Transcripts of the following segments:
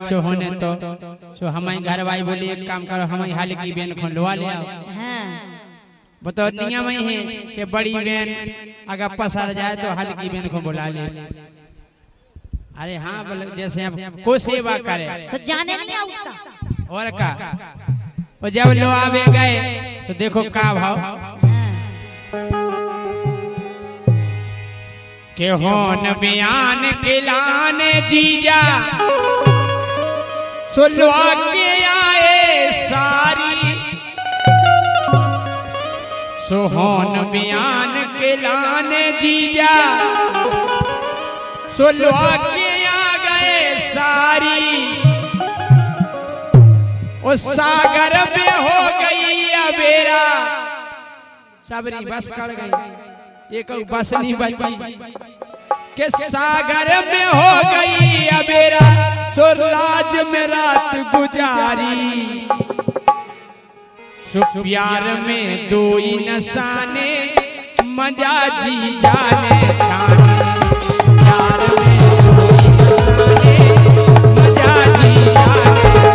सो होने तो सो हमारी घर वाली बोली एक काम करो हमारी हाल की बेन को लवा ले आओ। बताओ नियम है कि बड़ी बेन अगर पसर जाए तो हाल की बेन को बुला ले। अरे हाँ बोले जैसे आप को सेवा करे तो जाने नहीं आउता और का और जब लो आवे गए तो देखो का भाव के होन बयान खिलाने जीजा सुलवा के आए सारी सोहन बयान खिलाने जीजा सुलवा के आ गए सारी उस सागर में हो गई अबेरा सबरी बस कर गई एक बस नहीं बची के सागर में हो गई अबेरा सुरराज में रात गुजारी प्यार में दो ही नसाने मजा जी जाने छाने प्यार में दो ही नसाने मजा जी जाने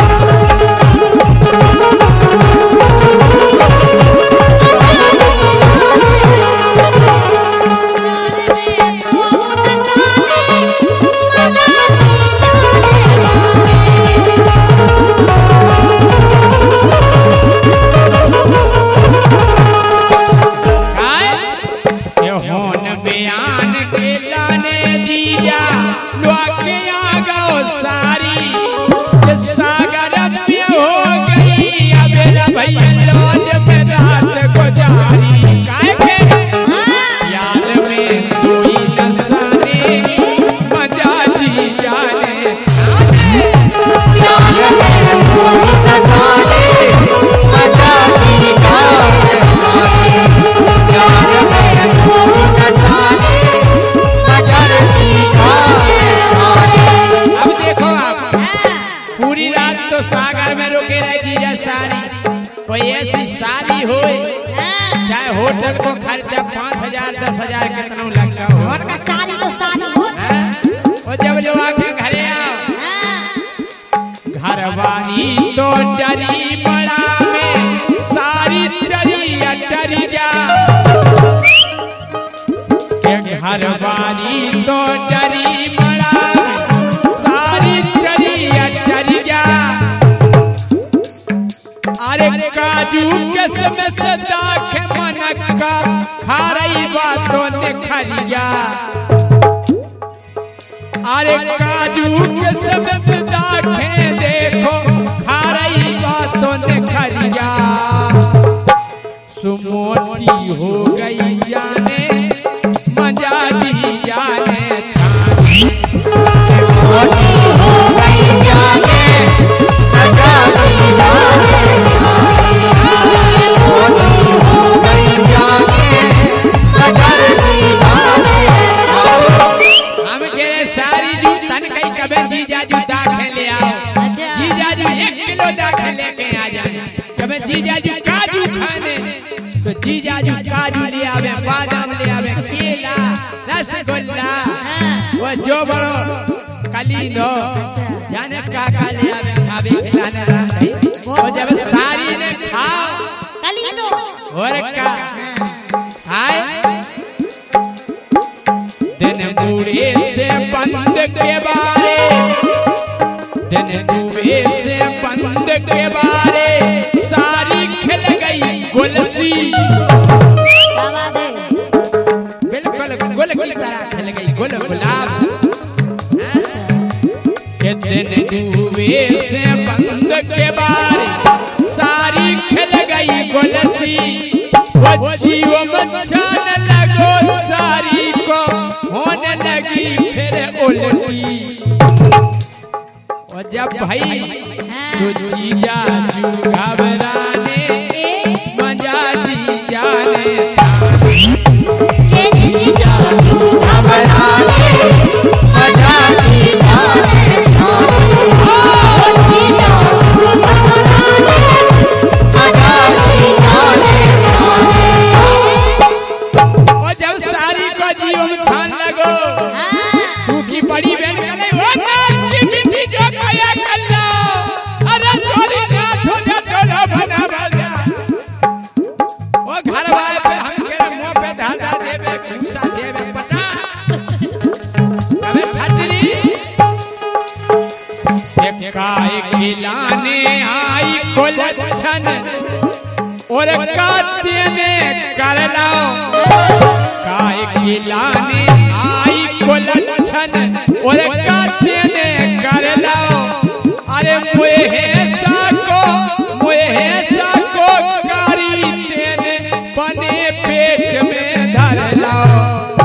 कोई ऐसी सारी हो चाहे होटल को खर्चा 5,000 10,000 कितना लगता हो और का सारी तो सारी हो और जब जो आके घरे आओ घरवाली तो डरी बड़ा में सारी चली अटरी जा के घरवाली तो डरी बड़ा में सारी चली अटरी जा अरे काजू किस्म से दाखे मनक्का खा रही बातों ने खरिया अरे काजू किस्म से दाखे देखो खा रही बातों ने खरिया सुमोटी हो गई जाने मजा दी जाने मोटी हो गई जाने मजा दी जाने जीजाजू दाखे ले आओ जीजाजू 1 किलो दाखे लेके आ जाए कभी जीजाजू काजू खाने तो जीजाजू काजू ले आवे बादाम ले आवे केला रसगुल्ला वो जो बड़ो कलींदो जाने काका ले आवे खावे खिलाने राम भाई वो जब सारी ने खाओ कलींदो और का हाय दिन बूढ़े से बंद के बारे दिन डूबे से बंद के बारे सारी खिल गई गुलसी बिल्कुल गुल की तरह खिल गई गुल गुलाब के दिन डूबे से बंद के बारे सारी खिल गई गुलसी वो जीव मचाने लगो सारी को होने लगी फिर उल्टी और जब भाई तो जीजाजू घबराने मजा दी जाने जीजाजू घबराने मजा दी जाने और जब सारी को जीव में छान लगो तू की बड़ी बहन करे वो नाच की मिट्टी जो खाया कल काय खिलाने आई को लक्षण और काते ने कर लाओ काय खिलाने आई को लक्षण और काते ने कर लाओ अरे मुहे साको कारी तेने बने पेट में धर लाओ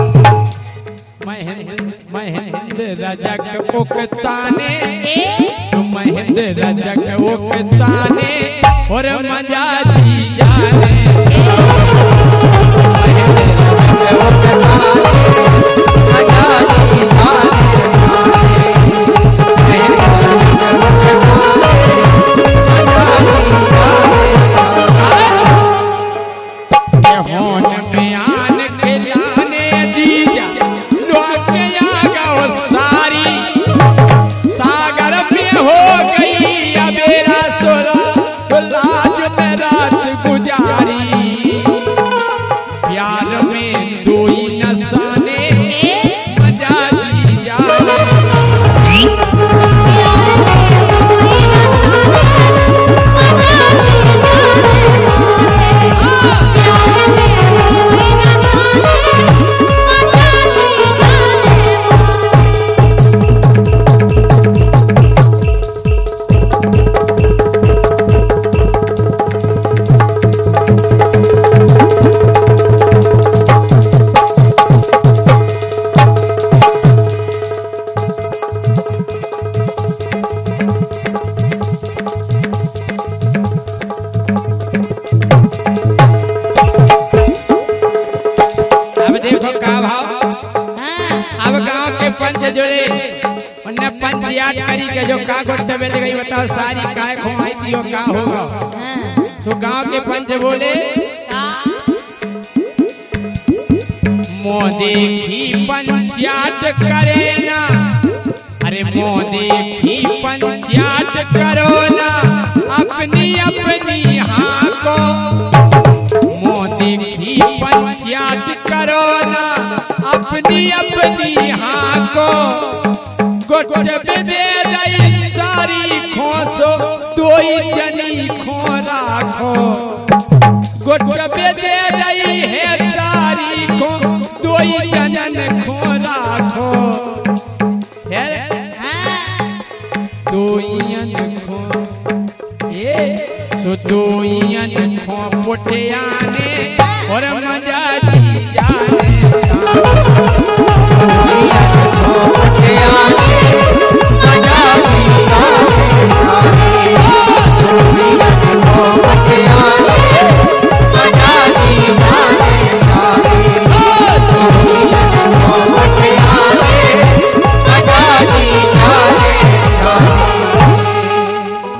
महेंद्र रजक उकताने महेंद्र रजक उकताने और मजा जी जाने होन में आन खिलाने जीजा लोके आ गओ सारी सागर में हो गई अबेरा सोरा लाज में रात गुजारी प्यार में कोई नसाने मजा जी जाने पंच जोड़े उन्ने पंच याद करी के जो का गोटे बेल गई बताओ सारी काय खोई दियो का होगा तो गांव के पंच बोले मोदी की पंचायत करे ना अरे मोदी की पंचायत करो ना अपनी अपनी हाँ को मोदी की पंचायत करो ना अपनी अपनी हाँ को गोटे दे दई सारी खोसो दोई जनी खो राखो गोटे दे दई है सारी खो दोई जनन खो राखो दोईयन खो ये सो दोईयन खो पुटियाने और मजा